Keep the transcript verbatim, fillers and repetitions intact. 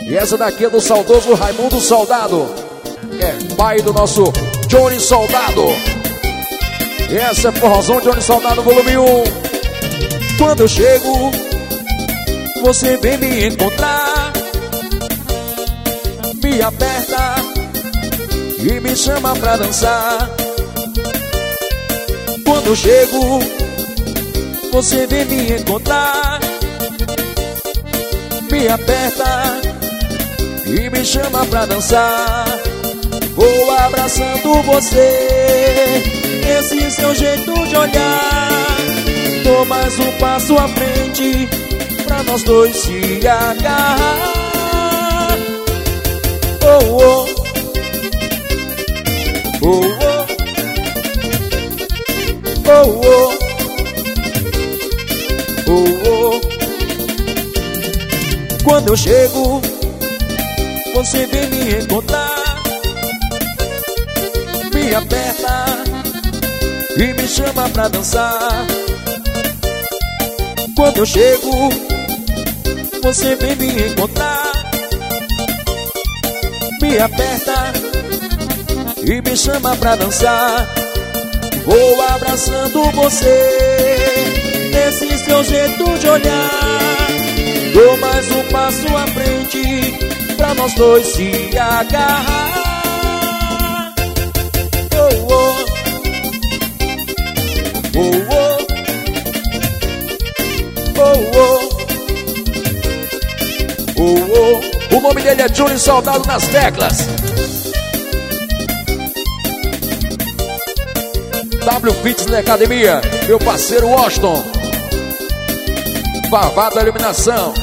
E essa daqui é do saudoso Raimundo Soldado, que é pai do nosso Johnny Soldado. E essa é Forrozão Johnny Soldado volume um. Quando eu chego, você vem me encontrar, me aperta e me chama pra dançar. Quando eu chego, você vem me encontrar, me aperta e me chama pra dançar. Vou abraçando você, esse seu jeito de olhar. Dou mais um passo à frente pra nós dois se agarrar. Oh, oh. Oh, oh. Oh, oh. Oh, oh. Quando eu chego, você vem me encontrar, me aperta e me chama pra dançar. Quando eu chego, você vem me encontrar, me aperta e me chama pra dançar. Vou abraçando você, esse seu jeito de olhar. Dou mais um passo à frente pra nós dois se agarrar. Oh, oh. Oh, oh. Oh, oh. Oh, oh. O nome dele é Johnny Soldado nas teclas. W Fitness na academia, meu parceiro Washington. Vavá da iluminação.